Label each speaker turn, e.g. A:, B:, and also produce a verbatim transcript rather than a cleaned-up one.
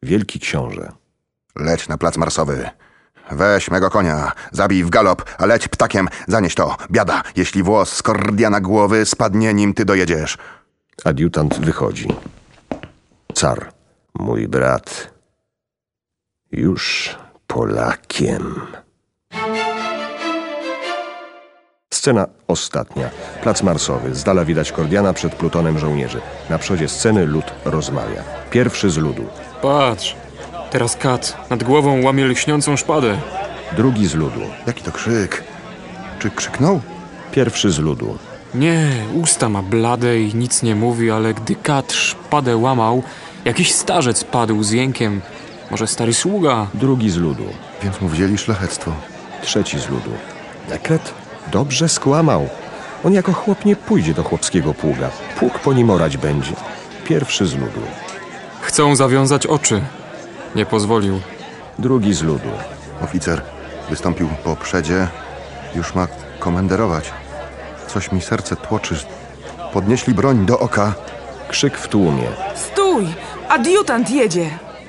A: Wielki książę.
B: Leć na plac marsowy. Weź mego konia, zabij w galop, a leć ptakiem, zanieś to. Biada, jeśli włos z Kordiana głowy spadnie, nim ty dojedziesz.
A: Adiutant wychodzi. Car, mój brat, już Polakiem. Scena ostatnia. Plac marsowy. Z dala widać Kordiana przed plutonem żołnierzy. Na przodzie sceny lud rozmawia. Pierwszy z ludu.
C: Patrz, teraz kat nad głową łamie lśniącą szpadę.
A: Drugi z ludu.
B: Jaki to krzyk? Czy krzyknął?
A: Pierwszy z ludu.
C: Nie, usta ma blade i nic nie mówi, ale gdy kat szpadę łamał, jakiś starzec padł z jękiem. Może stary sługa?
A: Drugi z ludu.
B: Więc mu wzięli szlachectwo.
A: Trzeci z ludu. Dekret dobrze skłamał. On jako chłop nie pójdzie do chłopskiego pługa. Pług po nim orać będzie. Pierwszy z ludu.
C: Chcą zawiązać oczy. Nie pozwolił.
A: Drugi z ludu.
B: Oficer wystąpił po przedzie. Już ma komenderować. Coś mi serce tłoczy. Podnieśli broń do oka.
A: Krzyk w tłumie.
D: Stój! Adiutant jedzie!